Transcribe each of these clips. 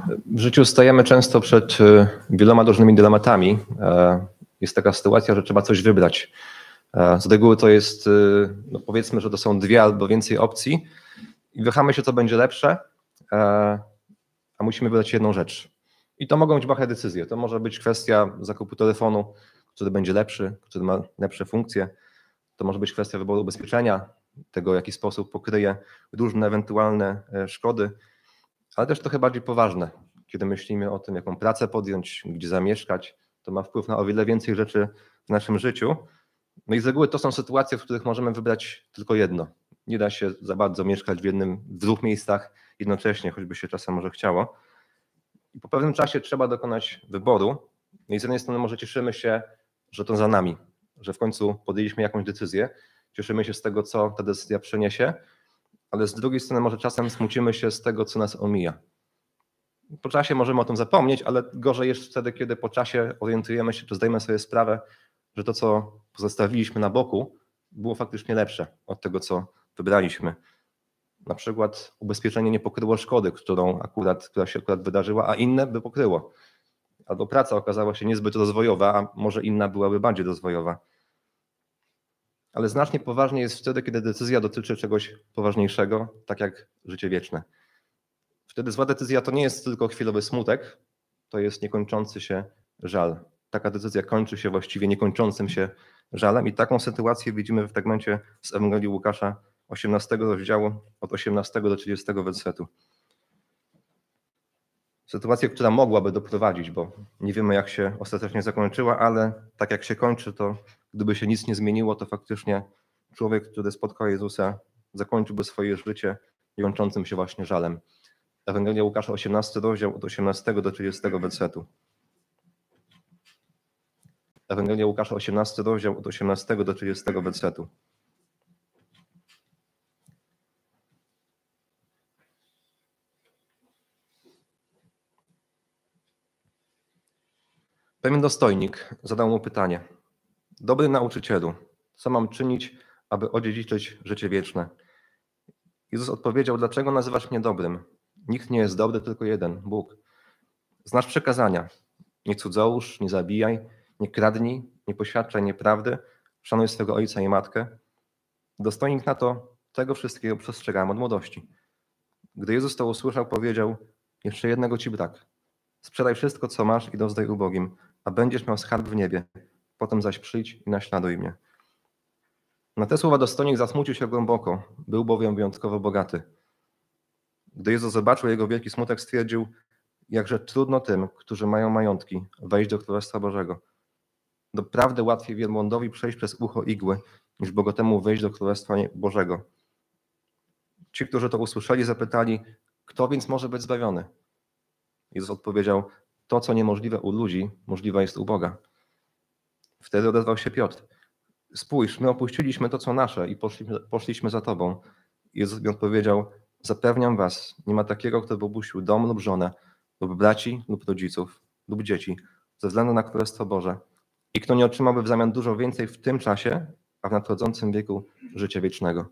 W życiu stajemy często przed wieloma różnymi dylematami. Jest taka sytuacja, że trzeba coś wybrać. Z reguły to jest, no powiedzmy, że to są dwie albo więcej opcji i wahamy się, co będzie lepsze, a musimy wybrać jedną rzecz. I to mogą być błahe decyzje. To może być kwestia zakupu telefonu, który będzie lepszy, który ma lepsze funkcje. To może być kwestia wyboru ubezpieczenia, tego w jaki sposób pokryje różne ewentualne szkody, ale też trochę bardziej poważne. Kiedy myślimy o tym, jaką pracę podjąć, gdzie zamieszkać, to ma wpływ na o wiele więcej rzeczy w naszym życiu. No i z reguły to są sytuacje, w których możemy wybrać tylko jedno. Nie da się za bardzo mieszkać w dwóch miejscach jednocześnie, choćby się czasem może chciało. I po pewnym czasie trzeba dokonać wyboru. No i z jednej strony może cieszymy się, że to za nami, że w końcu podjęliśmy jakąś decyzję. Cieszymy się z tego, co ta decyzja przyniesie, ale z drugiej strony może czasem smucimy się z tego, co nas omija. Po czasie możemy o tym zapomnieć, ale gorzej jest wtedy, kiedy po czasie orientujemy się, czy zdajemy sobie sprawę, że to, co pozostawiliśmy na boku, było faktycznie lepsze od tego, co wybraliśmy. Na przykład ubezpieczenie nie pokryło szkody, która się akurat wydarzyła, a inne by pokryło. Albo praca okazała się niezbyt rozwojowa, a może inna byłaby bardziej rozwojowa. Ale znacznie poważniej jest wtedy, kiedy decyzja dotyczy czegoś poważniejszego, tak jak życie wieczne. Wtedy zła decyzja to nie jest tylko chwilowy smutek, to jest niekończący się żal. Taka decyzja kończy się właściwie niekończącym się żalem i taką sytuację widzimy w fragmencie z Ewangelii Łukasza 18 rozdziału od 18 do 30 wersetu. Sytuację, która mogłaby doprowadzić, bo nie wiemy, jak się ostatecznie zakończyła, ale tak jak się kończy, to gdyby się nic nie zmieniło, to faktycznie człowiek, który spotkał Jezusa, zakończyłby swoje życie kończącym się właśnie żalem. Ewangelia Łukasza 18 rozdział od 18 do 30 wersetu. Ewangelia Łukasza 18 rozdział od 18 do 30 wersetu. Pewien dostojnik zadał mu pytanie: Dobry nauczycielu, co mam czynić, aby odziedziczyć życie wieczne? Jezus odpowiedział: Dlaczego nazywasz mnie dobrym? Nikt nie jest dobry, tylko jeden, Bóg. Znasz przykazania: nie cudzołóż, nie zabijaj, nie kradnij, nie poświadczaj nieprawdy, szanuj swego ojca i matkę. Dostojnik na to: tego wszystkiego przestrzegałem od młodości. Gdy Jezus to usłyszał, powiedział: Jeszcze jednego ci brak. Sprzedaj wszystko, co masz i rozdaj ubogim, a będziesz miał skarb w niebie. Potem zaś przyjdź i naśladuj mnie. Na te słowa dostojnik zasmucił się głęboko, był bowiem wyjątkowo bogaty. Gdy Jezus zobaczył jego wielki smutek, stwierdził: jakże trudno tym, którzy mają majątki, wejść do Królestwa Bożego. Doprawdy łatwiej wielbłądowi przejść przez ucho igły, niż bogatemu wejść do Królestwa Bożego. Ci, którzy to usłyszeli, zapytali: kto więc może być zbawiony? Jezus odpowiedział: to, co niemożliwe u ludzi, możliwe jest u Boga. Wtedy odezwał się Piotr: spójrz, my opuściliśmy to, co nasze i poszliśmy za Tobą. Jezus mi odpowiedział: zapewniam was, nie ma takiego, kto by opuścił dom lub żonę, lub braci, lub rodziców, lub dzieci, ze względu na Królestwo Boże. I kto nie otrzymałby w zamian dużo więcej w tym czasie, a w nadchodzącym wieku życia wiecznego.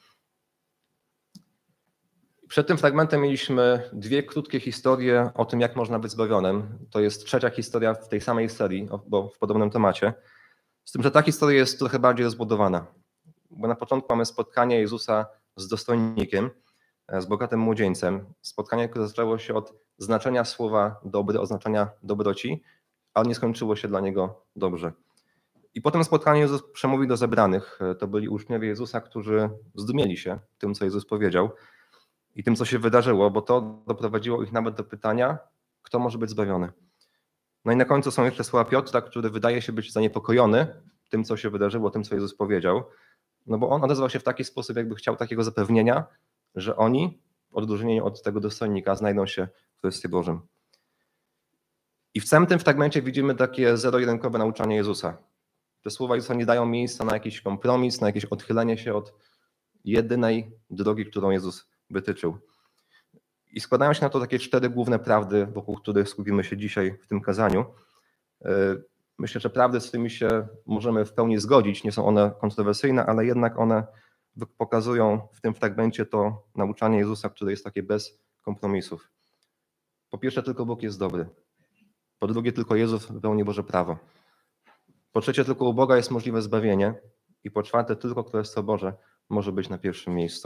Przed tym fragmentem mieliśmy dwie krótkie historie o tym, jak można być zbawionym. To jest trzecia historia w tej samej serii, bo w podobnym temacie. Z tym, że ta historia jest trochę bardziej rozbudowana. Bo na początku mamy spotkanie Jezusa z dostojnikiem, z bogatym młodzieńcem. Spotkanie, które zaczęło się od znaczenia słowa dobry, oznaczenia dobroci, ale nie skończyło się dla niego dobrze. I po tym spotkaniu Jezus przemówił do zebranych. To byli uczniowie Jezusa, którzy zdumieli się tym, co Jezus powiedział i tym, co się wydarzyło, bo to doprowadziło ich nawet do pytania, kto może być zbawiony. No i na końcu są jeszcze słowa Piotra, który wydaje się być zaniepokojony tym, co się wydarzyło, tym, co Jezus powiedział, no bo on odezwał się w taki sposób, jakby chciał takiego zapewnienia, że oni, w odróżnieniu od tego dostojnika, znajdą się w Królestwie Bożym. I w całym tym fragmencie widzimy takie zero-jedynkowe nauczanie Jezusa. Te słowa Jezusa nie dają miejsca na jakiś kompromis, na jakieś odchylenie się od jedynej drogi, którą Jezus wytyczył. I składają się na to takie cztery główne prawdy, wokół których skupimy się dzisiaj w tym kazaniu. Myślę, że prawdy, z którymi się możemy w pełni zgodzić, nie są one kontrowersyjne, ale jednak one pokazują w tym fragmencie to nauczanie Jezusa, które jest takie bez kompromisów. Po pierwsze, tylko Bóg jest dobry. Po drugie, tylko Jezus wypełni Boże prawo. Po trzecie, tylko u Boga jest możliwe zbawienie. I po czwarte, tylko Królestwo Boże może być na pierwszym miejscu.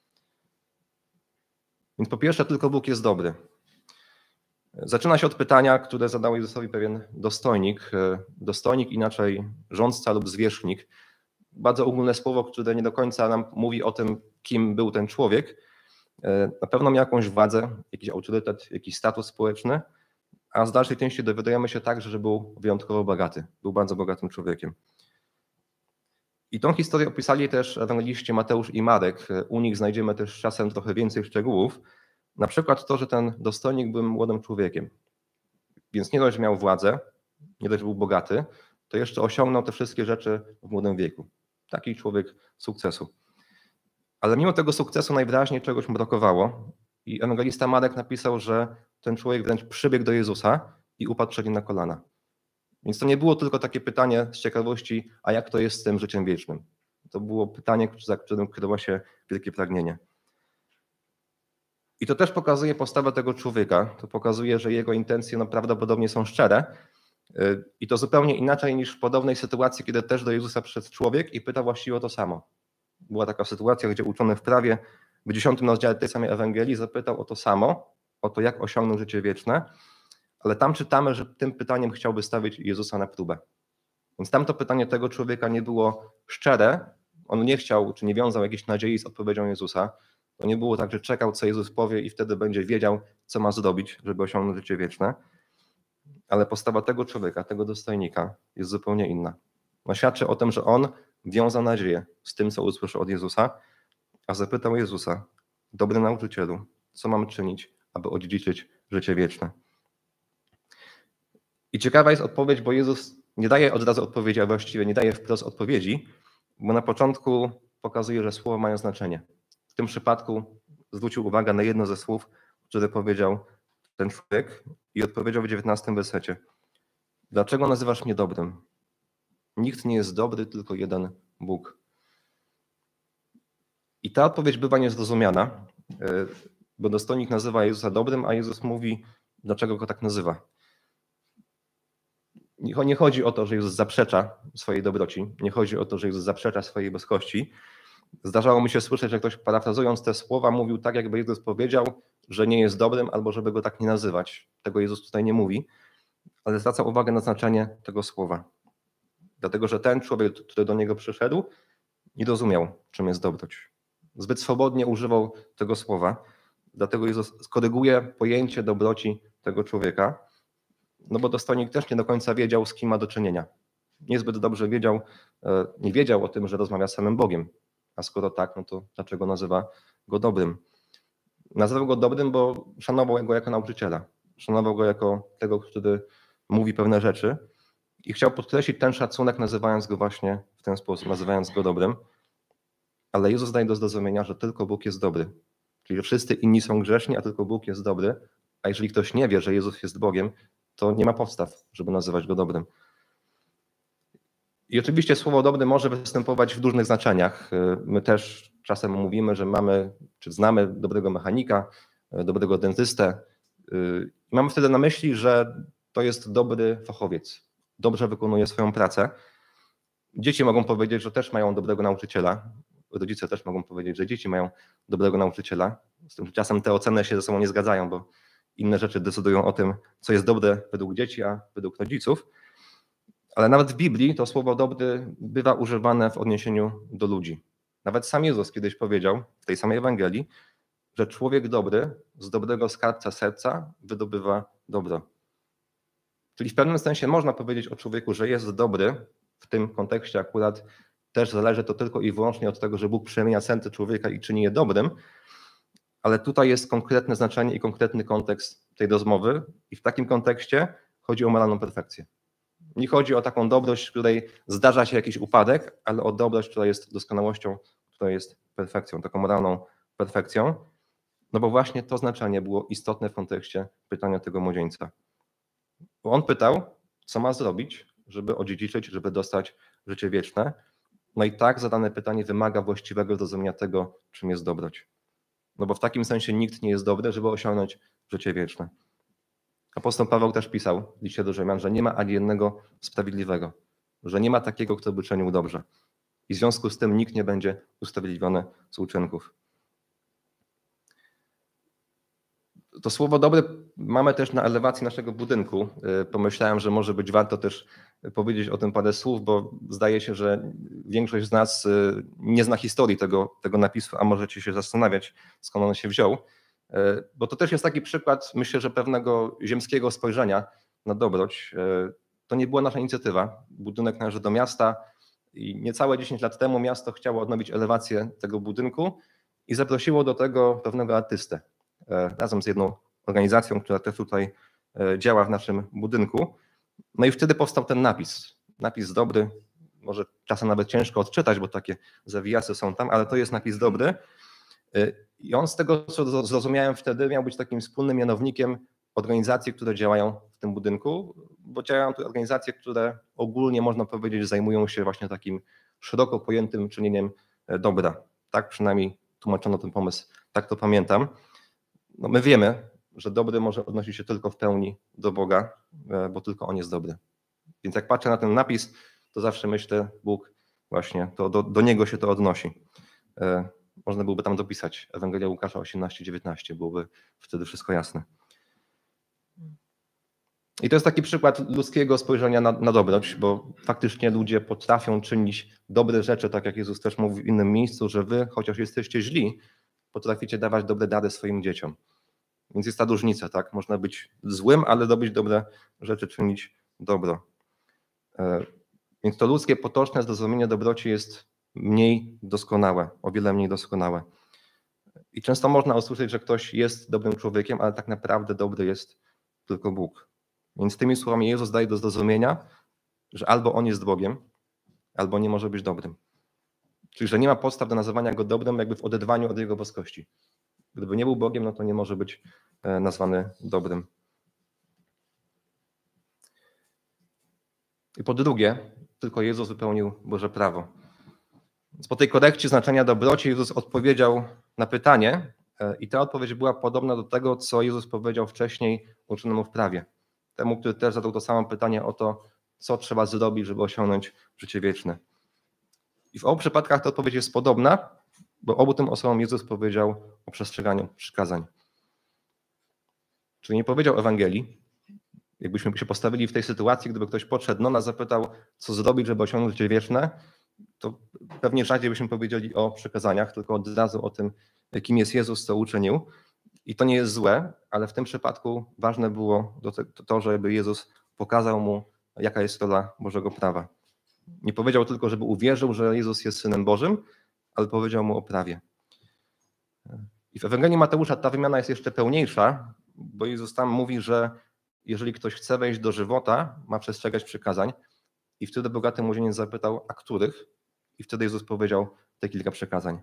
Więc po pierwsze, tylko Bóg jest dobry. Zaczyna się od pytania, które zadał Jezusowi pewien dostojnik. Dostojnik, inaczej rządca lub zwierzchnik. Bardzo ogólne słowo, które nie do końca nam mówi o tym, kim był ten człowiek. Na pewno miał jakąś władzę, jakiś autorytet, jakiś status społeczny, a z dalszej części dowiadujemy się także, że był wyjątkowo bogaty. Był bardzo bogatym człowiekiem. I tą historię opisali też ewangeliści Mateusz i Marek. U nich znajdziemy też czasem trochę więcej szczegółów. Na przykład to, że ten dostojnik był młodym człowiekiem. Więc nie dość, że miał władzę, nie dość, że był bogaty, to jeszcze osiągnął te wszystkie rzeczy w młodym wieku. Taki człowiek sukcesu. Ale mimo tego sukcesu najwyraźniej czegoś mu brakowało i ewangelista Marek napisał, że ten człowiek wręcz przybiegł do Jezusa i upadł przed nim na kolana. Więc to nie było tylko takie pytanie z ciekawości, a jak to jest z tym życiem wiecznym? To było pytanie, za którym kryło się wielkie pragnienie. I to też pokazuje postawę tego człowieka. To pokazuje, że jego intencje prawdopodobnie są szczere. I to zupełnie inaczej niż w podobnej sytuacji, kiedy też do Jezusa przyszedł człowiek i pytał właściwie o to samo. Była taka sytuacja, gdzie uczony w prawie w 10 rozdziale tej samej Ewangelii zapytał o to samo, o to, jak osiągnął życie wieczne, ale tam czytamy, że tym pytaniem chciałby stawić Jezusa na próbę. Więc tamto pytanie tego człowieka nie było szczere, on nie chciał, czy nie wiązał jakiejś nadziei z odpowiedzią Jezusa. To nie było tak, że czekał, co Jezus powie i wtedy będzie wiedział, co ma zrobić, żeby osiągnąć życie wieczne. Ale postawa tego człowieka, tego dostojnika jest zupełnie inna. No, świadczy o tym, że on wiązał nadzieję z tym, co usłyszał od Jezusa, a zapytał Jezusa: dobry nauczycielu, co mam czynić, aby odziedziczyć życie wieczne? I ciekawa jest odpowiedź, bo Jezus nie daje od razu odpowiedzi, a właściwie nie daje wprost odpowiedzi, bo na początku pokazuje, że słowa mają znaczenie. W tym przypadku zwrócił uwagę na jedno ze słów, które powiedział ten człowiek i odpowiedział w 19 wersecie: dlaczego nazywasz mnie dobrym? Nikt nie jest dobry, tylko jeden Bóg. I ta odpowiedź bywa niezrozumiana, bo dostojnik nazywa Jezusa dobrym, a Jezus mówi, dlaczego go tak nazywa. Nie chodzi o to, że Jezus zaprzecza swojej dobroci, nie chodzi o to, że Jezus zaprzecza swojej boskości. Zdarzało mi się słyszeć, że ktoś, parafrazując te słowa, mówił tak, jakby Jezus powiedział, że nie jest dobrym, albo żeby go tak nie nazywać. Tego Jezus tutaj nie mówi, ale zwraca uwagę na znaczenie tego słowa. Dlatego, że ten człowiek, który do niego przyszedł, nie rozumiał, czym jest dobroć. Zbyt swobodnie używał tego słowa, dlatego Jezus skoryguje pojęcie dobroci tego człowieka, no bo dostojnik też nie do końca wiedział, z kim ma do czynienia. Niezbyt dobrze nie wiedział o tym, że rozmawia z samym Bogiem. A skoro tak, no to dlaczego nazywa go dobrym? Nazywał go dobrym, bo szanował go jako nauczyciela. Szanował go jako tego, który mówi pewne rzeczy i chciał podkreślić ten szacunek, nazywając go właśnie w ten sposób, nazywając go dobrym. Ale Jezus daje do zrozumienia, że tylko Bóg jest dobry. Czyli że wszyscy inni są grzeszni, a tylko Bóg jest dobry. A jeżeli ktoś nie wie, że Jezus jest Bogiem, to nie ma podstaw, żeby nazywać go dobrym. I oczywiście słowo dobry może występować w różnych znaczeniach. My też czasem mówimy, że mamy, czy znamy dobrego mechanika, dobrego dentystę. I mamy wtedy na myśli, że to jest dobry fachowiec, dobrze wykonuje swoją pracę. Dzieci mogą powiedzieć, że też mają dobrego nauczyciela. Rodzice też mogą powiedzieć, że dzieci mają dobrego nauczyciela. Z tym, że czasem te oceny się ze sobą nie zgadzają, bo inne rzeczy decydują o tym, co jest dobre według dzieci, a według rodziców. Ale nawet w Biblii to słowo dobry bywa używane w odniesieniu do ludzi. Nawet sam Jezus kiedyś powiedział w tej samej Ewangelii, że człowiek dobry z dobrego skarbca serca wydobywa dobro. Czyli w pewnym sensie można powiedzieć o człowieku, że jest dobry, w tym kontekście akurat też zależy to tylko i wyłącznie od tego, że Bóg przemienia serce człowieka i czyni je dobrym, ale tutaj jest konkretne znaczenie i konkretny kontekst tej rozmowy i w takim kontekście chodzi o moralną perfekcję. Nie chodzi o taką dobrość, w której zdarza się jakiś upadek, ale o dobrość, która jest doskonałością, która jest perfekcją, taką moralną perfekcją. No bo właśnie to znaczenie było istotne w kontekście pytania tego młodzieńca. Bo on pytał, co ma zrobić, żeby odziedziczyć, żeby dostać życie wieczne. No i tak zadane pytanie wymaga właściwego zrozumienia tego, czym jest dobroć. No bo w takim sensie nikt nie jest dobry, żeby osiągnąć życie wieczne. Apostoł Paweł też pisał w liście do Rzymian, że nie ma ani jednego sprawiedliwego, że nie ma takiego, kto by czynił dobrze. I w związku z tym nikt nie będzie usprawiedliwiony z uczynków. To słowo dobre mamy też na elewacji naszego budynku. Pomyślałem, że może być warto też powiedzieć o tym parę słów, bo zdaje się, że większość z nas nie zna historii tego napisu, a możecie się zastanawiać, skąd on się wziął. Bo to też jest taki przykład, myślę, że pewnego ziemskiego spojrzenia na dobroć. To nie była nasza inicjatywa. Budynek należy do miasta i niecałe 10 lat temu miasto chciało odnowić elewację tego budynku i zaprosiło do tego pewnego artystę. Razem z jedną organizacją, która też tutaj działa w naszym budynku. No i wtedy powstał ten napis. Napis dobry, może czasem nawet ciężko odczytać, bo takie zawijasy są tam, ale to jest napis dobry. I on z tego, co zrozumiałem wtedy, miał być takim wspólnym mianownikiem organizacji, które działają w tym budynku, bo działają tu organizacje, które ogólnie można powiedzieć zajmują się właśnie takim szeroko pojętym czynieniem dobra. Tak przynajmniej tłumaczono ten pomysł, tak to pamiętam. No my wiemy, że dobry może odnosić się tylko w pełni do Boga, bo tylko On jest dobry. Więc jak patrzę na ten napis, to zawsze myślę, Bóg właśnie, to do Niego się to odnosi. Można byłoby tam dopisać Ewangelia Łukasza 18-19, byłoby wtedy wszystko jasne. I to jest taki przykład ludzkiego spojrzenia na dobroć, bo faktycznie ludzie potrafią czynić dobre rzeczy, tak jak Jezus też mówi w innym miejscu, że wy, chociaż jesteście źli, potraficie dawać dobre dary swoim dzieciom. Więc jest ta różnica, tak? Można być złym, ale robić dobre rzeczy, czynić dobro. Więc to ludzkie, potoczne zrozumienie dobroci jest mniej doskonałe, o wiele mniej doskonałe. I często można usłyszeć, że ktoś jest dobrym człowiekiem, ale tak naprawdę dobry jest tylko Bóg. Więc tymi słowami Jezus daje do zrozumienia, że albo On jest Bogiem, albo nie może być dobrym. Czyli, że nie ma podstaw do nazywania Go dobrym jakby w oderwaniu od Jego boskości. Gdyby nie był Bogiem, no to nie może być nazwany dobrym. I po drugie, tylko Jezus wypełnił Boże prawo. Więc po tej korekcie znaczenia dobroci Jezus odpowiedział na pytanie i ta odpowiedź była podobna do tego, co Jezus powiedział wcześniej uczonemu w prawie. Temu, który też zadał to samo pytanie o to, co trzeba zrobić, żeby osiągnąć życie wieczne. I w obu przypadkach ta odpowiedź jest podobna, bo obu tym osobom Jezus powiedział o przestrzeganiu przykazań. Czyli nie powiedział Ewangelii. Jakbyśmy się postawili w tej sytuacji, gdyby ktoś podszedł, no nas zapytał, co zrobić, żeby osiągnąć życie wieczne, to pewnie rzadziej byśmy powiedzieli o przykazaniach, tylko od razu o tym, kim jest Jezus, co uczynił. I to nie jest złe, ale w tym przypadku ważne było to, żeby Jezus pokazał mu, jaka jest rola Bożego prawa. Nie powiedział tylko, żeby uwierzył, że Jezus jest Synem Bożym, ale powiedział mu o prawie. I w Ewangelii Mateusza ta wymiana jest jeszcze pełniejsza, bo Jezus tam mówi, że jeżeli ktoś chce wejść do żywota, ma przestrzegać przykazań. I wtedy bogaty młodzieniec zapytał, a których? I wtedy Jezus powiedział te kilka przykazań.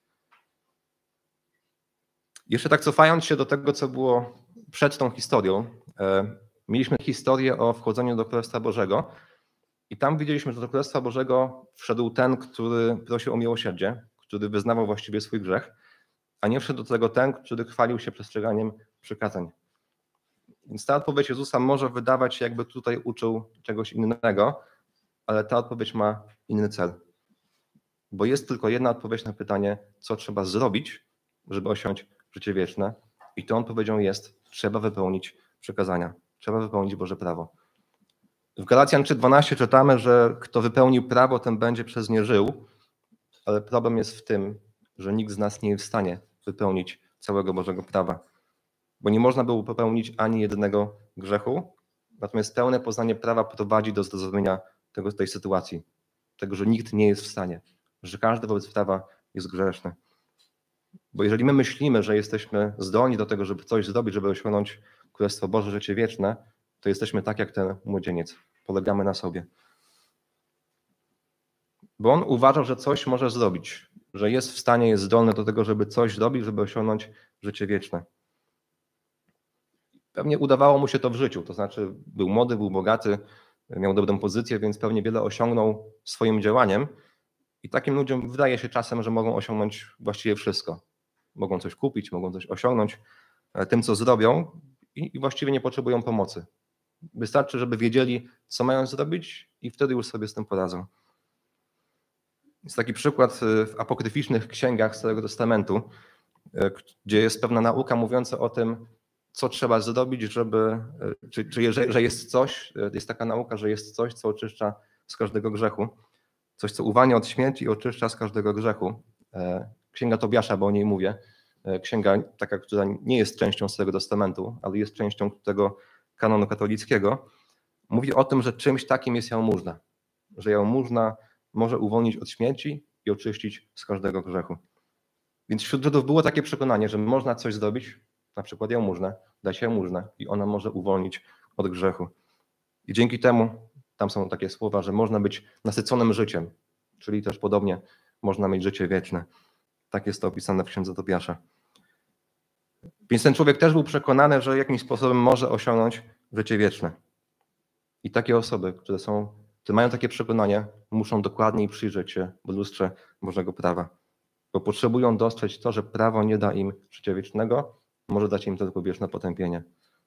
Jeszcze tak cofając się do tego, co było przed tą historią, mieliśmy historię o wchodzeniu do Królestwa Bożego i tam widzieliśmy, że do Królestwa Bożego wszedł ten, który prosił o miłosierdzie, który wyznawał właściwie swój grzech, a nie wszedł do tego ten, który chwalił się przestrzeganiem przykazań. Więc ta odpowiedź Jezusa może wydawać się, jakby tutaj uczył czegoś innego, ale ta odpowiedź ma inny cel. Bo jest tylko jedna odpowiedź na pytanie, co trzeba zrobić, żeby osiągnąć życie wieczne. I tą odpowiedzią jest, trzeba wypełnić przykazania, trzeba wypełnić Boże prawo. W Galacjan 3:12 czytamy, że kto wypełnił prawo, ten będzie przez nie żył, ale problem jest w tym, że nikt z nas nie jest w stanie wypełnić całego Bożego prawa. Bo nie można było popełnić ani jednego grzechu, natomiast pełne poznanie prawa prowadzi do zrozumienia tej sytuacji, tego, że nikt nie jest w stanie, że każdy wobec prawa jest grzeszny. Bo jeżeli my myślimy, że jesteśmy zdolni do tego, żeby coś zrobić, żeby osiągnąć Królestwo Boże, życie wieczne, to jesteśmy tak jak ten młodzieniec, polegamy na sobie. Bo on uważał, że coś może zrobić, że jest w stanie, jest zdolny do tego, żeby coś zrobić, żeby osiągnąć życie wieczne. Pewnie udawało mu się to w życiu, to znaczy był młody, był bogaty, miał dobrą pozycję, więc pewnie wiele osiągnął swoim działaniem i takim ludziom wydaje się czasem, że mogą osiągnąć właściwie wszystko. Mogą coś kupić, mogą coś osiągnąć tym, co zrobią i właściwie nie potrzebują pomocy. Wystarczy, żeby wiedzieli, co mają zrobić i wtedy już sobie z tym poradzą. Jest taki przykład w apokryficznych księgach Starego Testamentu, gdzie jest pewna nauka mówiąca o tym, co trzeba zrobić, żeby, że jest coś, jest taka nauka, że jest coś, co oczyszcza z każdego grzechu, coś, co uwalnia od śmierci i oczyszcza z każdego grzechu. Księga Tobiasza, bo o niej mówię, księga taka, która nie jest częścią Starego Testamentu, ale jest częścią tego kanonu katolickiego, mówi o tym, że czymś takim jest jałmużna, że jałmużna może uwolnić od śmierci i oczyścić z każdego grzechu. Więc wśród Żydów było takie przekonanie, że można coś zrobić, na przykład jałmużnę, dać jałmużnę i ona może uwolnić od grzechu. I dzięki temu, tam są takie słowa, że można być nasyconym życiem, czyli też podobnie można mieć życie wieczne. Tak jest to opisane w księdze Tobiasza. Więc ten człowiek też był przekonany, że jakimś sposobem może osiągnąć życie wieczne. I takie osoby, które mają takie przekonanie, muszą dokładniej przyjrzeć się w lustrze Bożego prawa, bo potrzebują dostrzec to, że prawo nie da im życia wiecznego, może dać im tylko wieczne potępienie.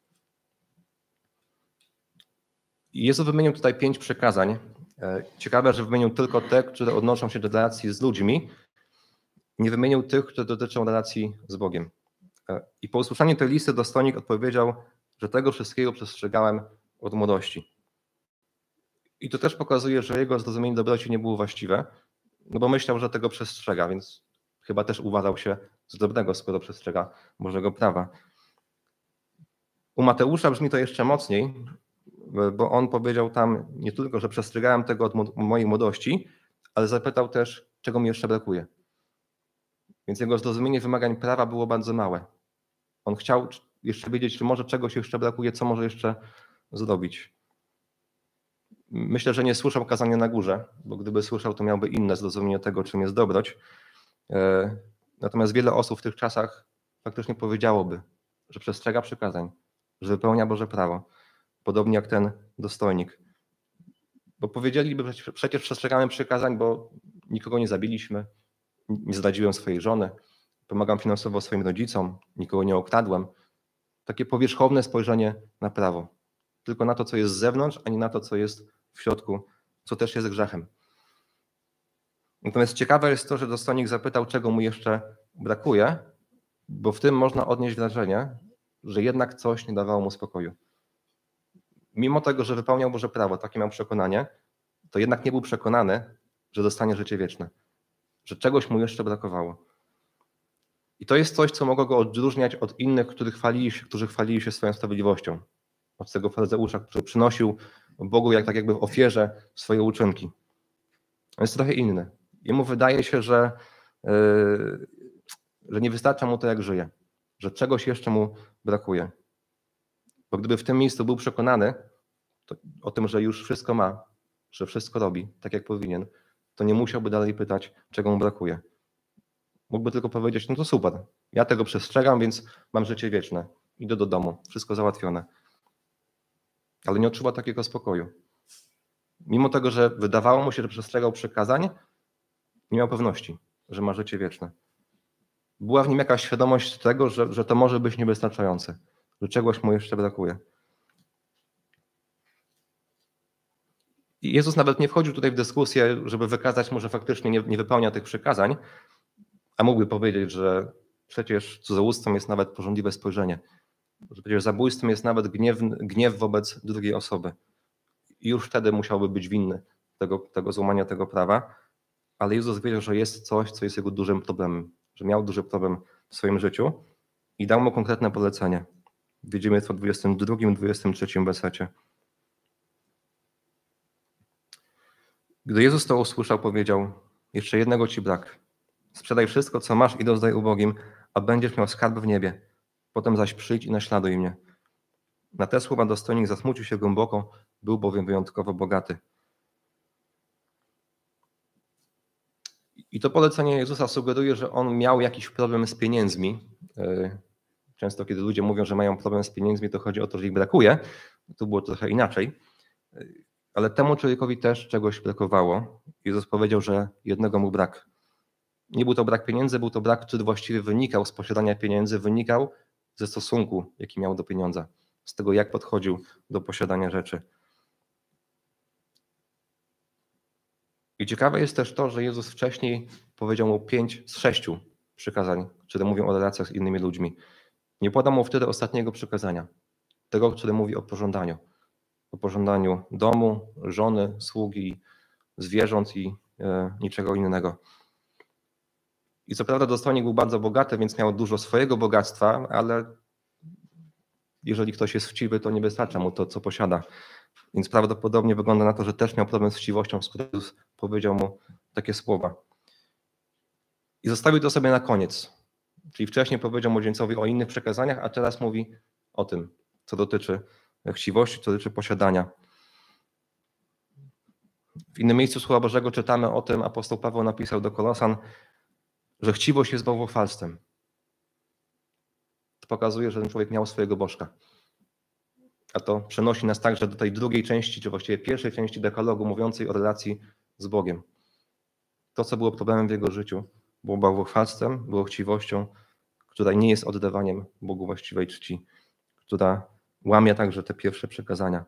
I Jezus wymienił tutaj 5 przykazań. Ciekawe, że wymienił tylko te, które odnoszą się do relacji z ludźmi, nie wymienił tych, które dotyczą relacji z Bogiem. I po usłyszeniu tej listy dostojnik odpowiedział, że tego wszystkiego przestrzegałem od młodości. I to też pokazuje, że jego zrozumienie dobroci nie było właściwe, no bo myślał, że tego przestrzega, więc chyba też uważał się za dobrego, skoro przestrzega Bożego prawa. U Mateusza brzmi to jeszcze mocniej, bo on powiedział tam nie tylko, że przestrzegałem tego od mojej młodości, ale zapytał też, czego mi jeszcze brakuje. Więc jego zrozumienie wymagań prawa było bardzo małe. On chciał jeszcze wiedzieć, czy może czegoś jeszcze brakuje, co może jeszcze zrobić. Myślę, że nie słyszał kazania na górze, bo gdyby słyszał, to miałby inne zrozumienie tego, czym jest dobroć. Natomiast wiele osób w tych czasach faktycznie powiedziałoby, że przestrzega przykazań, że wypełnia Boże prawo, podobnie jak ten dostojnik. Bo powiedzieliby, że przecież przestrzegamy przykazań, bo nikogo nie zabiliśmy, nie zdradziłem swojej żony, pomagam finansowo swoim rodzicom, nikogo nie okradłem. Takie powierzchowne spojrzenie na prawo. Tylko na to, co jest z zewnątrz, a nie na to, co jest w środku, co też jest grzechem. Natomiast ciekawe jest to, że dostojnik zapytał, czego mu jeszcze brakuje, bo w tym można odnieść wrażenie, że jednak coś nie dawało mu spokoju. Mimo tego, że wypełniał Boże prawo, takie miał przekonanie, to jednak nie był przekonany, że dostanie życie wieczne, że czegoś mu jeszcze brakowało. I to jest coś, co mogło go odróżniać od innych, którzy chwalili się swoją sprawiedliwością. Od tego faryzeusza, który przynosił Bogu tak jakby w ofierze swoje uczynki. On jest trochę inny. Jemu wydaje się, że nie wystarcza mu to, jak żyje, że czegoś jeszcze mu brakuje. Bo gdyby w tym miejscu był przekonany o tym, że już wszystko ma, że wszystko robi tak, jak powinien, to nie musiałby dalej pytać, czego mu brakuje. Mógłby tylko powiedzieć, no to super, ja tego przestrzegam, więc mam życie wieczne. Idę do domu, wszystko załatwione. Ale nie odczuwa takiego spokoju. Mimo tego, że wydawało mu się, że przestrzegał przykazań, nie miał pewności, że ma życie wieczne. Była w nim jakaś świadomość tego, że to może być niewystarczające, że czegoś mu jeszcze brakuje. I Jezus nawet nie wchodził tutaj w dyskusję, żeby wykazać mu, że faktycznie nie wypełnia tych przykazań, a mógłby powiedzieć, że przecież cudzołóstwem jest nawet pożądliwe spojrzenie, że przecież zabójstwem jest nawet gniew wobec drugiej osoby. I już wtedy musiałby być winny tego złamania tego prawa, ale Jezus wiedział, że jest coś, co jest jego dużym problemem, że miał duży problem w swoim życiu i dał mu konkretne polecenie. Widzimy to w 22-23 wersecie. Gdy Jezus to usłyszał, powiedział, jeszcze jednego ci brak. Sprzedaj wszystko, co masz i rozdaj ubogim, a będziesz miał skarb w niebie. Potem zaś przyjdź i naśladuj mnie. Na te słowa dostojnik zasmucił się głęboko, był bowiem wyjątkowo bogaty. I to polecenie Jezusa sugeruje, że on miał jakiś problem z pieniędzmi. Często kiedy ludzie mówią, że mają problem z pieniędzmi, to chodzi o to, że ich brakuje. Tu było trochę inaczej. Ale temu człowiekowi też czegoś brakowało. Jezus powiedział, że jednego mu brak. Nie był to brak pieniędzy, był to brak, który właściwie wynikał z posiadania pieniędzy, wynikał ze stosunku, jaki miał do pieniądza, z tego, jak podchodził do posiadania rzeczy. I ciekawe jest też to, że Jezus wcześniej powiedział mu 5 z 6 przykazań, które mówią o relacjach z innymi ludźmi. Nie podał mu wtedy ostatniego przykazania, tego, które mówi o pożądaniu domu, żony, sługi, zwierząt i niczego innego. I co prawda dostojnik był bardzo bogaty, więc miał dużo swojego bogactwa, ale jeżeli ktoś jest chciwy, to nie wystarcza mu to, co posiada. Więc prawdopodobnie wygląda na to, że też miał problem z chciwością, z którą Jezus powiedział mu takie słowa. I zostawił to sobie na koniec. Czyli wcześniej powiedział młodzieńcowi o innych przekazaniach, a teraz mówi o tym, co dotyczy chciwości, co dotyczy posiadania. W innym miejscu Słowa Bożego czytamy o tym, apostoł Paweł napisał do Kolosan, że chciwość jest bałwochwalstwem. To pokazuje, że ten człowiek miał swojego bożka. A to przenosi nas także do tej drugiej części, czy właściwie pierwszej części dekalogu mówiącej o relacji z Bogiem. To, co było problemem w jego życiu, było bałwochwalstwem, było chciwością, która nie jest oddawaniem Bogu właściwej czci, która łamie także te pierwsze przekazania.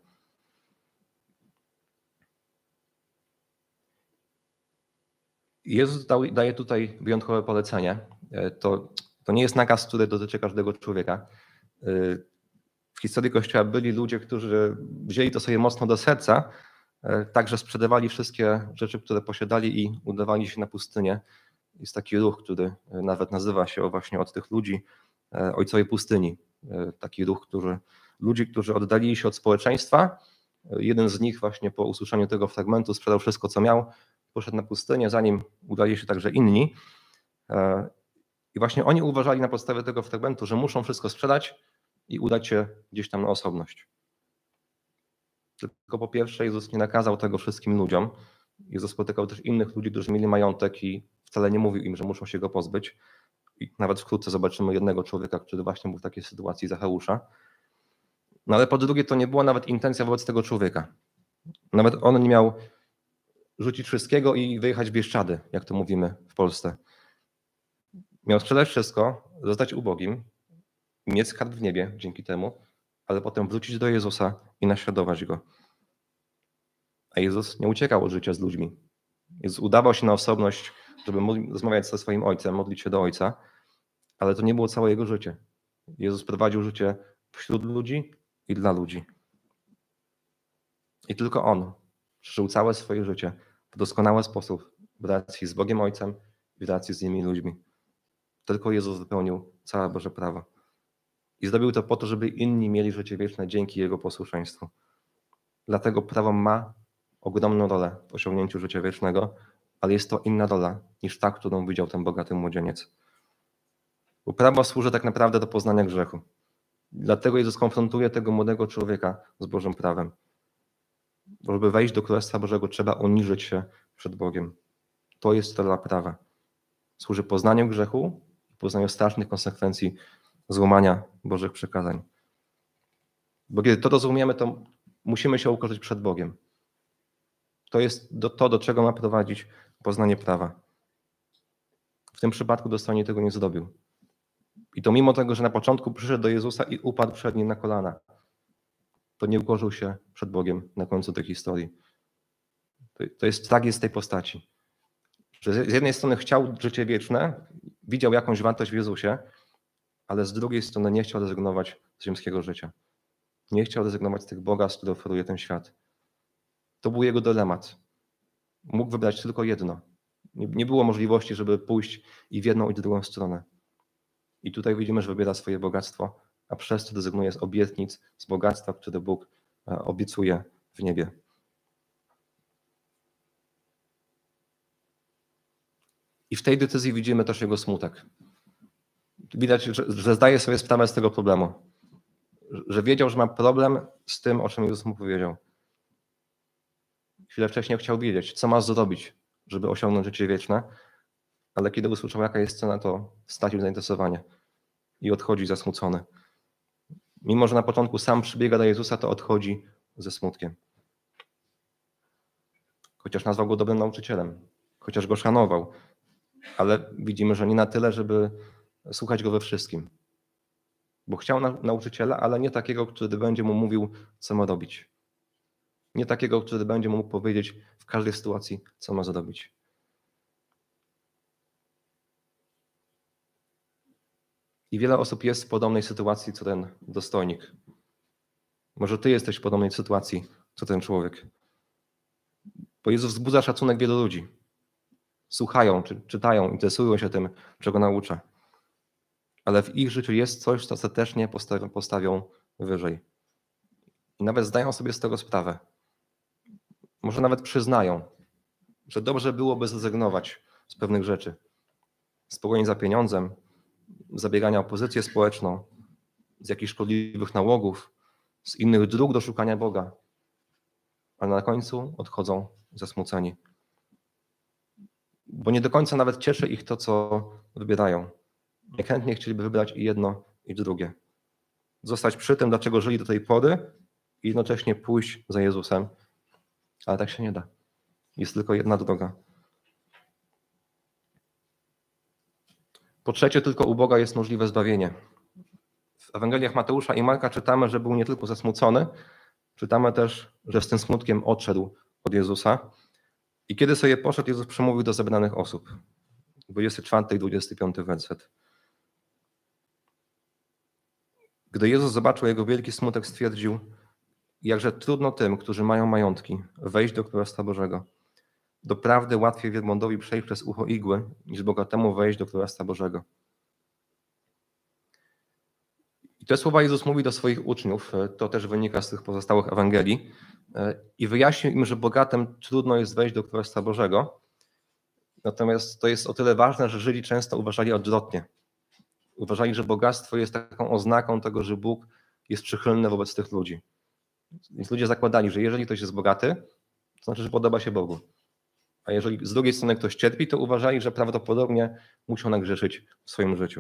Jezus daje tutaj wyjątkowe polecenie. To nie jest nakaz, który dotyczy każdego człowieka. W historii Kościoła byli ludzie, którzy wzięli to sobie mocno do serca, także sprzedawali wszystkie rzeczy, które posiadali i udawali się na pustynię. Jest taki ruch, który nawet nazywa się właśnie od tych ludzi Ojcowie Pustyni. Taki ruch, ludzi, którzy oddalili się od społeczeństwa. Jeden z nich właśnie po usłyszeniu tego fragmentu sprzedał wszystko, co miał, poszedł na pustynię, zanim udali się także inni. I właśnie oni uważali na podstawie tego fragmentu, że muszą wszystko sprzedać i udać się gdzieś tam na osobność. Tylko po pierwsze Jezus nie nakazał tego wszystkim ludziom. Jezus spotykał też innych ludzi, którzy mieli majątek i wcale nie mówił im, że muszą się go pozbyć. I nawet wkrótce zobaczymy jednego człowieka, który właśnie był w takiej sytuacji, Zacheusza. No ale po drugie to nie była nawet intencja wobec tego człowieka. Nawet on nie miał rzucić wszystkiego i wyjechać w Bieszczady, jak to mówimy w Polsce. Miał sprzedać wszystko, zostać ubogim, mieć skarb w niebie dzięki temu, ale potem wrócić do Jezusa i naśladować Go. A Jezus nie uciekał od życia z ludźmi. Jezus udawał się na osobność, żeby rozmawiać ze swoim Ojcem, modlić się do Ojca, ale to nie było całe Jego życie. Jezus prowadził życie wśród ludzi i dla ludzi. I tylko On przeżył całe swoje życie w doskonały sposób w relacji z Bogiem Ojcem i w relacji z innymi ludźmi. Tylko Jezus wypełnił całe Boże prawo. I zrobił to po to, żeby inni mieli życie wieczne dzięki Jego posłuszeństwu. Dlatego prawo ma ogromną rolę w osiągnięciu życia wiecznego, ale jest to inna rola niż ta, którą widział ten bogaty młodzieniec. Bo prawo służy tak naprawdę do poznania grzechu. Dlatego Jezus konfrontuje tego młodego człowieka z Bożym prawem. Bo żeby wejść do Królestwa Bożego, trzeba uniżyć się przed Bogiem. To jest rola prawa. Służy poznaniu grzechu i poznaniu strasznych konsekwencji złamania Bożych przykazań. Bo kiedy to rozumiemy, to musimy się ukorzyć przed Bogiem. To jest to, do czego ma prowadzić poznanie prawa. W tym przypadku dostojnik tego nie zrobił. I to mimo tego, że na początku przyszedł do Jezusa i upadł przed Nim na kolana, to nie ukorzył się przed Bogiem na końcu tej historii. To jest tragiczne z tej postaci. Że z jednej strony chciał życie wieczne, widział jakąś wartość w Jezusie, ale z drugiej strony nie chciał rezygnować z ziemskiego życia. Nie chciał rezygnować z tych bogactw, które oferuje ten świat. To był jego dylemat. Mógł wybrać tylko jedno. Nie było możliwości, żeby pójść i w jedną, i w drugą stronę. I tutaj widzimy, że wybiera swoje bogactwo, a przez to rezygnuje z obietnic, z bogactwa, które Bóg obiecuje w niebie. I w tej decyzji widzimy też jego smutek. Widać, że zdaje sobie sprawę z tego problemu. Że wiedział, że ma problem z tym, o czym Jezus mu powiedział. Chwilę wcześniej chciał wiedzieć, co ma zrobić, żeby osiągnąć życie wieczne, ale kiedy usłyszał, jaka jest cena, to stracił zainteresowanie i odchodzi zasmucony. Mimo że na początku sam przybiega do Jezusa, to odchodzi ze smutkiem. Chociaż nazwał go dobrym nauczycielem, chociaż go szanował, ale widzimy, że nie na tyle, żeby słuchać go we wszystkim. Bo chciał nauczyciela, ale nie takiego, który będzie mu mówił, co ma robić. Nie takiego, który będzie mu mógł powiedzieć w każdej sytuacji, co ma zrobić. I wiele osób jest w podobnej sytuacji, co ten dostojnik. Może ty jesteś w podobnej sytuacji, co ten człowiek. Bo Jezus wzbudza szacunek wielu ludzi. Słuchają, czytają, interesują się tym, czego naucza. Ale w ich życiu jest coś, co ostatecznie postawią wyżej. I nawet zdają sobie z tego sprawę. Może nawet przyznają, że dobrze byłoby zrezygnować z pewnych rzeczy. Z pogoni za pieniądzem, zabiegania o pozycję społeczną, z jakichś szkodliwych nałogów, z innych dróg do szukania Boga. Ale na końcu odchodzą zasmuceni. Bo nie do końca nawet cieszy ich to, co wybierają. Niechętnie chcieliby wybrać i jedno, i drugie. Zostać przy tym, dlaczego żyli do tej pory i jednocześnie pójść za Jezusem. Ale tak się nie da. Jest tylko jedna droga. Po trzecie, tylko u Boga jest możliwe zbawienie. W Ewangeliach Mateusza i Marka czytamy, że był nie tylko zasmucony, czytamy też, że z tym smutkiem odszedł od Jezusa. I kiedy sobie poszedł, Jezus przemówił do zebranych osób. 24 i 25 werset. Gdy Jezus zobaczył jego wielki smutek, stwierdził, jakże trudno tym, którzy mają majątki, wejść do Królestwa Bożego. Doprawdy łatwiej wielbłądowi przejść przez ucho igły, niż bogatemu wejść do Królestwa Bożego. I te słowa Jezus mówi do swoich uczniów, to też wynika z tych pozostałych Ewangelii, i wyjaśnił im, że bogatym trudno jest wejść do Królestwa Bożego. Natomiast to jest o tyle ważne, że Żydzi często uważali odwrotnie. Uważali, że bogactwo jest taką oznaką tego, że Bóg jest przychylny wobec tych ludzi. Więc ludzie zakładali, że jeżeli ktoś jest bogaty, to znaczy, że podoba się Bogu. A jeżeli z drugiej strony ktoś cierpi, to uważali, że prawdopodobnie muszą nagrzeszyć w swoim życiu.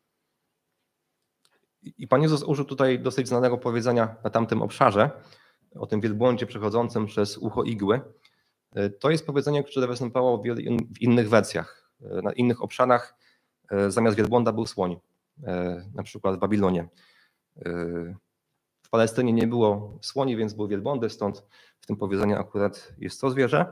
I Pan Jezus użył tutaj dosyć znanego powiedzenia na tamtym obszarze, o tym wielbłądzie przechodzącym przez ucho igły. To jest powiedzenie, które występowało w innych wersjach. Na innych obszarach zamiast wielbłąda był słoń, na przykład w Babilonie. W Palestynie nie było słoni, więc były wielbłądy, stąd w tym powiedzeniu akurat jest to zwierzę.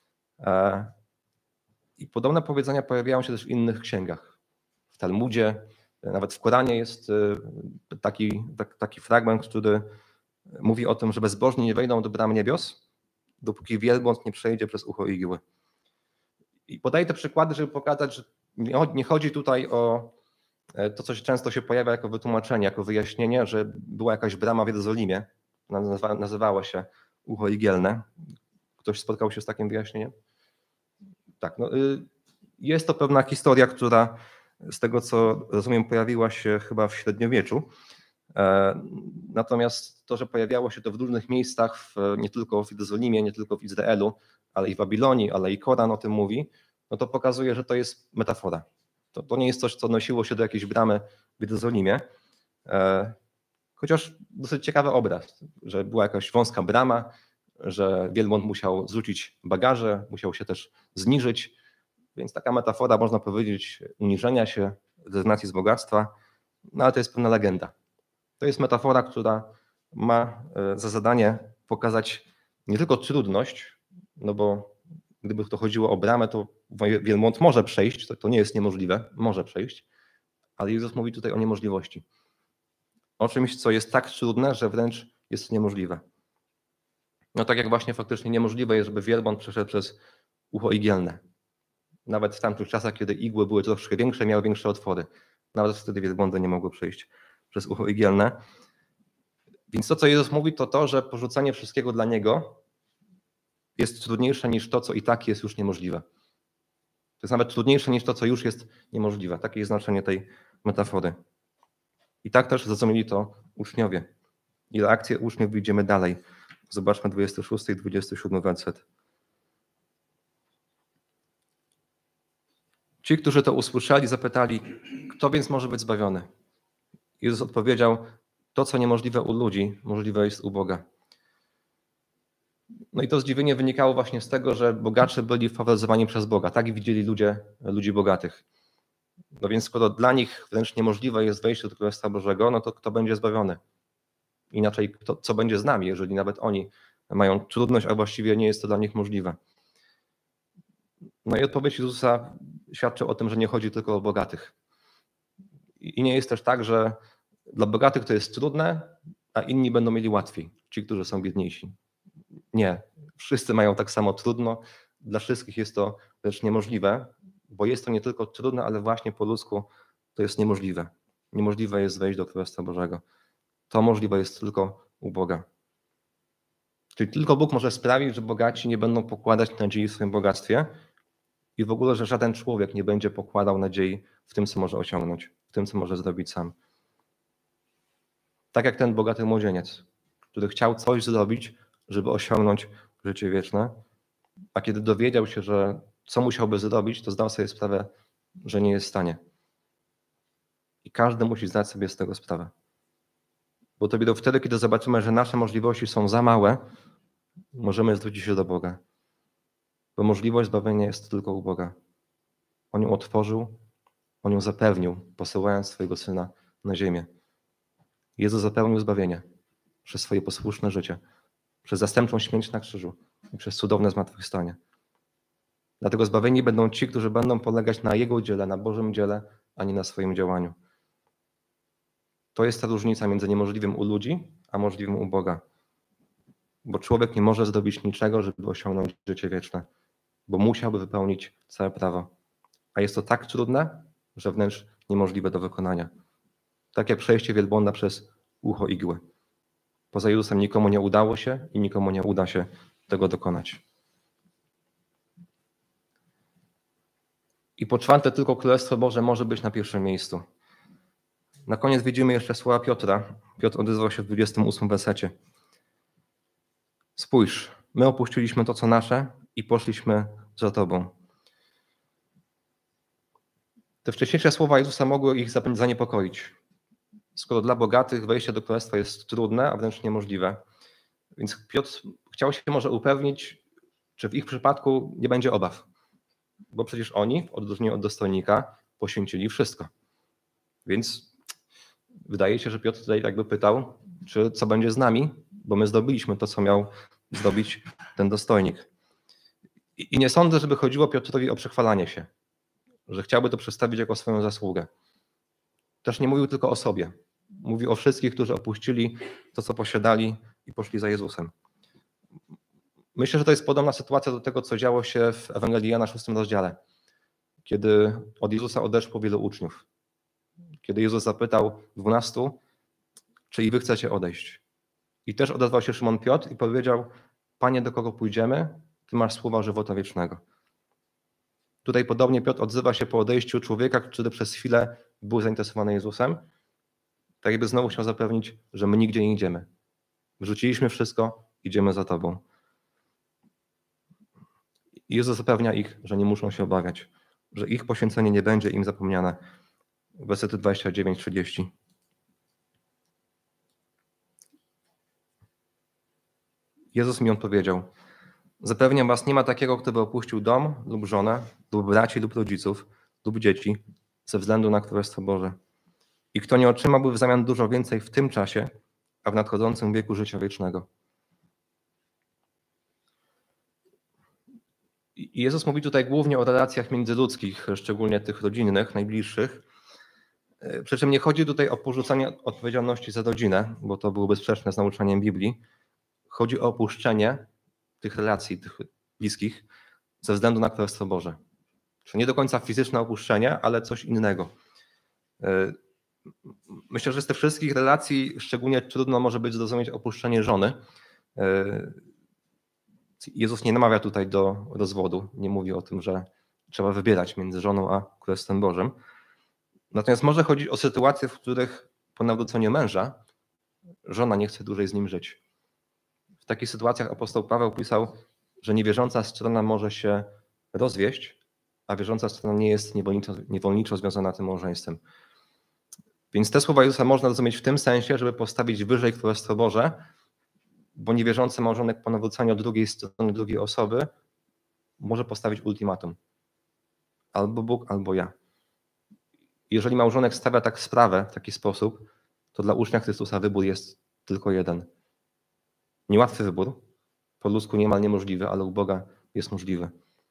I podobne powiedzenia pojawiają się też w innych księgach. W Talmudzie, nawet w Koranie jest taki fragment, który mówi o tym, że bezbożni nie wejdą do bram niebios, dopóki wielbłąd nie przejdzie przez ucho igły. I podaję te przykłady, żeby pokazać, że nie chodzi tutaj o to, co często się pojawia jako wytłumaczenie, jako wyjaśnienie, że była jakaś brama w Jerozolimie, nazywała się ucho igielne. Ktoś spotkał się z takim wyjaśnieniem? Tak, jest to pewna historia, która z tego, co rozumiem, pojawiła się chyba w średniowieczu. Natomiast to, że pojawiało się to w różnych miejscach, nie tylko w Jerozolimie, nie tylko w Izraelu, ale i w Babilonii, ale i Koran o tym mówi, no to pokazuje, że to jest metafora. To nie jest coś, co odnosiło się do jakiejś bramy w Jerozolimie, chociaż dosyć ciekawy obraz, że była jakaś wąska brama, że wielbłąd musiał zrzucić bagaże, musiał się też zniżyć, więc taka metafora, można powiedzieć, uniżenia się, rezygnacji z bogactwa, no ale to jest pewna legenda. To jest metafora, która ma za zadanie pokazać nie tylko trudność, no bo gdyby to chodziło o bramę, to wielbłąd może przejść, to nie jest niemożliwe, może przejść, ale Jezus mówi tutaj o niemożliwości. O czymś, co jest tak trudne, że wręcz jest niemożliwe. No tak jak właśnie faktycznie niemożliwe jest, żeby wielbłąd przeszedł przez ucho igielne. Nawet w tamtych czasach, kiedy igły były troszkę większe, miały większe otwory. Nawet wtedy wielbłądy nie mogły przejść przez ucho igielne. Więc to, co Jezus mówi, to to, że porzucenie wszystkiego dla Niego jest trudniejsze niż to, co i tak jest już niemożliwe. To jest nawet trudniejsze niż to, co już jest niemożliwe. Takie jest znaczenie tej metafory. I tak też zrozumieli to uczniowie. I reakcję uczniów widzimy dalej. Zobaczmy 26 i 27 werset. Ci, którzy to usłyszeli, zapytali, kto więc może być zbawiony? Jezus odpowiedział, to, co niemożliwe u ludzi, możliwe jest u Boga. No i to zdziwienie wynikało właśnie z tego, że bogacze byli faworyzowani przez Boga. Tak widzieli ludzi bogatych. No więc skoro dla nich wręcz niemożliwe jest wejście do Królestwa Bożego, no to kto będzie zbawiony? Inaczej, co będzie z nami, jeżeli nawet oni mają trudność, a właściwie nie jest to dla nich możliwe? No i odpowiedź Jezusa świadczy o tym, że nie chodzi tylko o bogatych. I nie jest też tak, że dla bogatych to jest trudne, a inni będą mieli łatwiej, ci, którzy są biedniejsi. Nie, wszyscy mają tak samo trudno, dla wszystkich jest to wręcz niemożliwe, bo jest to nie tylko trudne, ale właśnie po ludzku to jest niemożliwe. Niemożliwe jest wejść do Królestwa Bożego. To możliwe jest tylko u Boga. Czyli tylko Bóg może sprawić, że bogaci nie będą pokładać nadziei w swoim bogactwie i w ogóle, że żaden człowiek nie będzie pokładał nadziei w tym, co może osiągnąć, w tym, co może zrobić sam. Tak jak ten bogaty młodzieniec, który chciał coś zrobić, żeby osiągnąć życie wieczne, a kiedy dowiedział się, że co musiałby zrobić, to zdał sobie sprawę, że nie jest w stanie. I każdy musi zdać sobie z tego sprawę. Bo to dopiero wtedy, kiedy zobaczymy, że nasze możliwości są za małe, możemy zwrócić się do Boga. Bo możliwość zbawienia jest tylko u Boga. On ją otworzył, On ją zapewnił, posyłając swojego Syna na ziemię. Jezus zapewnił zbawienie przez swoje posłuszne życie, przez zastępczą śmierć na krzyżu i przez cudowne zmartwychwstanie. Dlatego zbawieni będą ci, którzy będą polegać na Jego dziele, na Bożym dziele, a nie na swoim działaniu. To jest ta różnica między niemożliwym u ludzi, a możliwym u Boga. Bo człowiek nie może zrobić niczego, żeby osiągnąć życie wieczne, bo musiałby wypełnić całe prawo. A jest to tak trudne, że wręcz niemożliwe do wykonania. Tak jak przejście wielbłąda przez ucho igły. Poza Jezusem nikomu nie udało się i nikomu nie uda się tego dokonać. I po czwarte, tylko Królestwo Boże może być na pierwszym miejscu. Na koniec widzimy jeszcze słowa Piotra. Piotr odezwał się w 28 wersecie. Spójrz, my opuściliśmy to, co nasze i poszliśmy za Tobą. Te wcześniejsze słowa Jezusa mogły ich zaniepokoić. Skoro dla bogatych wejście do Królestwa jest trudne, a wręcz niemożliwe. Więc Piotr chciał się może upewnić, czy w ich przypadku nie będzie obaw. Bo przecież oni, w odróżnieniu od dostojnika, poświęcili wszystko. Więc wydaje się, że Piotr tutaj jakby pytał, czy co będzie z nami, bo my zdobyliśmy to, co miał zdobyć ten dostojnik. I nie sądzę, żeby chodziło Piotrowi o przechwalanie się, że chciałby to przedstawić jako swoją zasługę. Też nie mówił tylko o sobie. Mówił o wszystkich, którzy opuścili to, co posiadali i poszli za Jezusem. Myślę, że to jest podobna sytuacja do tego, co działo się w Ewangelii Jana 6 rozdziale, kiedy od Jezusa odeszło wielu uczniów. Kiedy Jezus zapytał 12, czy i wy chcecie odejść. I też odezwał się Szymon Piotr i powiedział, Panie, do kogo pójdziemy? Ty masz słowa żywota wiecznego. Tutaj podobnie Piotr odzywa się po odejściu człowieka, który przez chwilę był zainteresowany Jezusem, tak jakby znowu chciał zapewnić, że my nigdzie nie idziemy. Wrzuciliśmy wszystko, idziemy za Tobą. I Jezus zapewnia ich, że nie muszą się obawiać, że ich poświęcenie nie będzie im zapomniane. Wersety 29-30. Jezus mi odpowiedział, zapewniam was, nie ma takiego, kto by opuścił dom lub żonę, lub braci lub rodziców, lub dzieci, ze względu na Królestwo Boże. I kto nie otrzymałby w zamian dużo więcej w tym czasie, a w nadchodzącym wieku życia wiecznego. I Jezus mówi tutaj głównie o relacjach międzyludzkich, szczególnie tych rodzinnych, najbliższych. Przy czym nie chodzi tutaj o porzucanie odpowiedzialności za rodzinę, bo to byłoby sprzeczne z nauczaniem Biblii. Chodzi o opuszczenie tych relacji, tych bliskich, ze względu na Królestwo Boże. Czyli nie do końca fizyczne opuszczenie, ale coś innego. Myślę, że z tych wszystkich relacji szczególnie trudno może być zrozumieć opuszczenie żony. Jezus nie namawia tutaj do rozwodu, nie mówi o tym, że trzeba wybierać między żoną a Królestwem Bożym. Natomiast może chodzić o sytuacje, w których po nawróceniu męża żona nie chce dłużej z nim żyć. W takich sytuacjach apostoł Paweł pisał, że niewierząca strona może się rozwieść, a wierząca strona nie jest niewolniczo związana tym małżeństwem. Więc te słowa Jezusa można rozumieć w tym sensie, żeby postawić wyżej Królestwo Boże, bo niewierzący małżonek po nawróceniu drugiej strony, drugiej osoby może postawić ultimatum. Albo Bóg, albo ja. Jeżeli małżonek stawia tak sprawę w taki sposób, to dla ucznia Chrystusa wybór jest tylko jeden. Niełatwy wybór, po ludzku niemal niemożliwy, ale u Boga jest możliwy.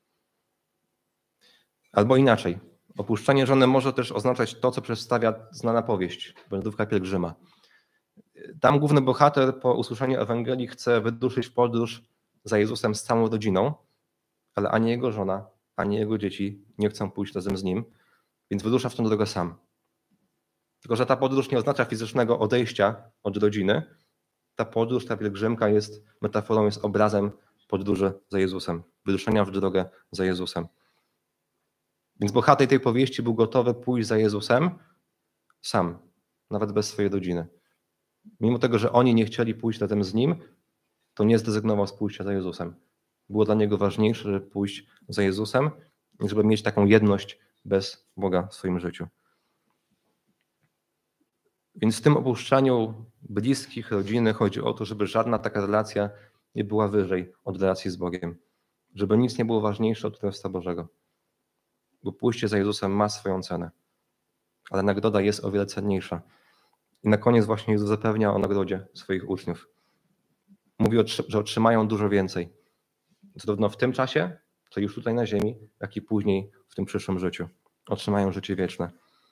Albo inaczej. Opuszczanie żony może też oznaczać to, co przedstawia znana powieść, Wędrówka pielgrzyma. Tam główny bohater po usłyszeniu Ewangelii chce wyruszyć w podróż za Jezusem z całą rodziną, ale ani jego żona, ani jego dzieci nie chcą pójść razem z nim, więc wyrusza w tę drogę sam. Tylko że ta podróż nie oznacza fizycznego odejścia od rodziny. Ta podróż, ta pielgrzymka jest metaforą, jest obrazem podróży za Jezusem, wyruszenia w drogę za Jezusem. Więc bohater tej powieści był gotowy pójść za Jezusem sam, nawet bez swojej rodziny. Mimo tego, że oni nie chcieli pójść razem z nim, to nie zrezygnował z pójścia za Jezusem. Było dla niego ważniejsze, żeby pójść za Jezusem, żeby mieć taką jedność bez Boga w swoim życiu. Więc w tym opuszczaniu bliskich, rodziny chodzi o to, żeby żadna taka relacja nie była wyżej od relacji z Bogiem. Żeby nic nie było ważniejsze od Królestwa Bożego. Bo pójście za Jezusem ma swoją cenę. Ale nagroda jest o wiele cenniejsza. I na koniec właśnie Jezus zapewnia o nagrodzie swoich uczniów. Mówi, że otrzymają dużo więcej. Zarówno w tym czasie, co już tutaj na ziemi, jak i później w tym przyszłym życiu. Otrzymają życie wieczne.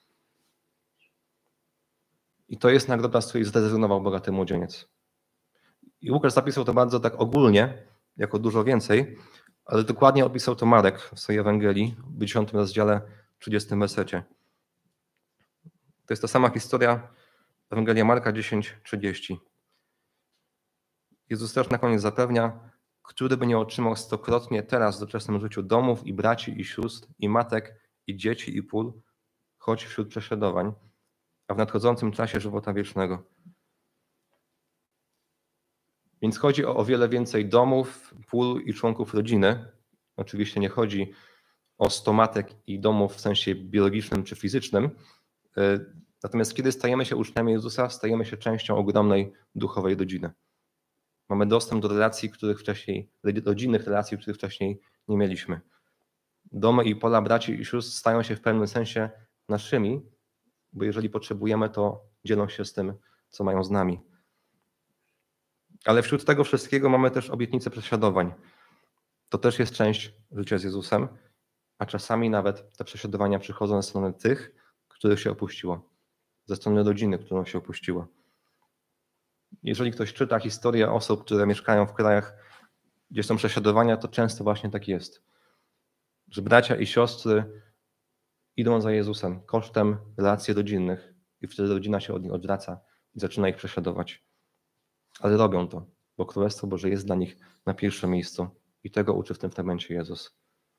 I to jest nagroda, z której zrezygnował bogaty młodzieniec. I Łukasz zapisał to bardzo tak ogólnie, jako dużo więcej, ale dokładnie opisał to Marek w swojej Ewangelii, w 10 rozdziale, 30 wersecie. To jest ta sama historia, Ewangelia Marka 10:30. Jezus też na koniec zapewnia, który by nie otrzymał stokrotnie teraz w doczesnym życiu domów i braci i sióstr i matek i dzieci i pól, choć wśród prześladowań, a w nadchodzącym czasie żywota wiecznego. Więc chodzi o wiele więcej domów, pól i członków rodziny. Oczywiście nie chodzi o 100 matek i domów w sensie biologicznym czy fizycznym. Natomiast kiedy stajemy się uczniami Jezusa, stajemy się częścią ogromnej duchowej rodziny. Mamy dostęp do relacji, rodzinnych relacji, których wcześniej nie mieliśmy. Domy i pola braci i sióstr stają się w pewnym sensie naszymi, bo jeżeli potrzebujemy, to dzielą się z tym, co mają z nami. Ale wśród tego wszystkiego mamy też obietnicę prześladowań. To też jest część życia z Jezusem, a czasami nawet te prześladowania przychodzą ze strony tych, których się opuściło, ze strony rodziny, którą się opuściło. Jeżeli ktoś czyta historię osób, które mieszkają w krajach, gdzie są prześladowania, to często właśnie tak jest, że bracia i siostry idą za Jezusem kosztem relacji rodzinnych i wtedy rodzina się od nich odwraca i zaczyna ich prześladować. Ale robią to, bo Królestwo Boże jest dla nich na pierwszym miejscu i tego uczy w tym fragmencie Jezus.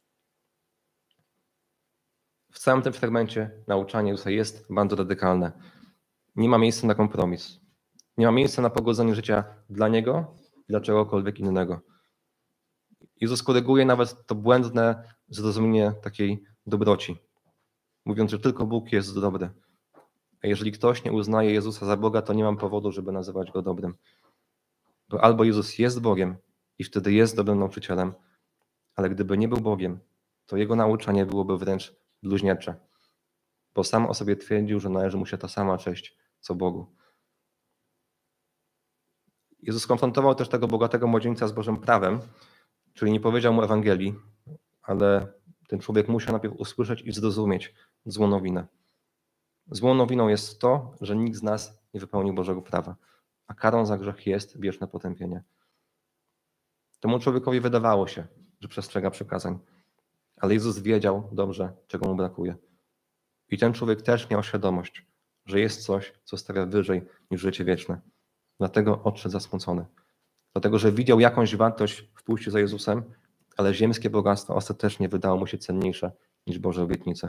W całym tym fragmencie nauczanie Jezusa jest bardzo radykalne. Nie ma miejsca na kompromis. Nie ma miejsca na pogodzenie życia dla Niego i dla czegokolwiek innego. Jezus koryguje nawet to błędne zrozumienie takiej dobroci, mówiąc, że tylko Bóg jest dobry. A jeżeli ktoś nie uznaje Jezusa za Boga, to nie mam powodu, żeby nazywać Go dobrym. Bo albo Jezus jest Bogiem i wtedy jest dobrym nauczycielem, ale gdyby nie był Bogiem, to Jego nauczanie byłoby wręcz bluźniercze, bo sam o sobie twierdził, że należy mu się ta sama cześć, co Bogu. Jezus konfrontował też tego bogatego młodzieńca z Bożym prawem, czyli nie powiedział mu Ewangelii, ale ten człowiek musiał najpierw usłyszeć i zrozumieć złą nowinę. Złą nowiną jest to, że nikt z nas nie wypełnił Bożego prawa, a karą za grzech jest wieczne potępienie. Temu człowiekowi wydawało się, że przestrzega przykazań, ale Jezus wiedział dobrze, czego mu brakuje. I ten człowiek też miał świadomość, że jest coś, co stawia wyżej niż życie wieczne. Dlatego odszedł zasmucony. Dlatego, że widział jakąś wartość w pójściu za Jezusem, ale ziemskie bogactwo ostatecznie wydało mu się cenniejsze niż Boże obietnice.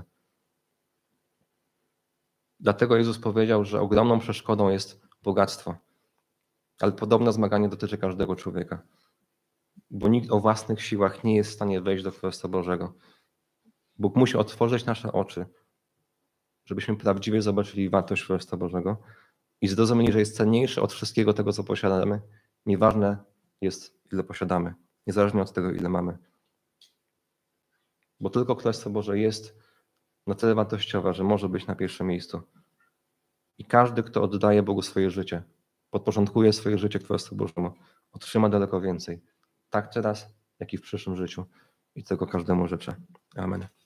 Dlatego Jezus powiedział, że ogromną przeszkodą jest bogactwo. Ale podobne zmaganie dotyczy każdego człowieka. Bo nikt o własnych siłach nie jest w stanie wejść do Królestwa Bożego. Bóg musi otworzyć nasze oczy, żebyśmy prawdziwie zobaczyli wartość Królestwa Bożego i zrozumieli, że jest cenniejszy od wszystkiego tego, co posiadamy. Nieważne jest, ile posiadamy, niezależnie od tego, ile mamy. Bo tylko Królestwo Boże jest na tyle wartościowa, że może być na pierwszym miejscu. I każdy, kto oddaje Bogu swoje życie, podporządkuje swoje życie Królestwu Bożemu, otrzyma daleko więcej. Tak teraz, jak i w przyszłym życiu. I tego każdemu życzę. Amen.